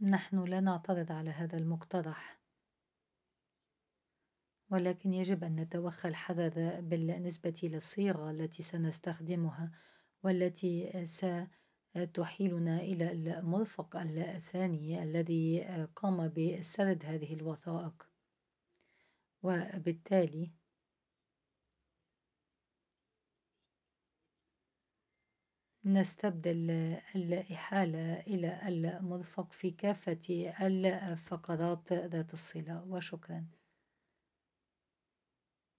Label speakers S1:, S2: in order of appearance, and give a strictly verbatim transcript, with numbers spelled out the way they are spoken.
S1: نحن لا نعترض على هذا المقترح، ولكن يجب أن نتوخى الحذر بالنسبة للصيغة التي سنستخدمها والتي ستحيلنا إلى المرفق الثاني الذي قام بسرد هذه الوثائق، وبالتالي نستبدل الإحالة إلى المرفق في كافة الفقرات ذات الصلة. وشكرا.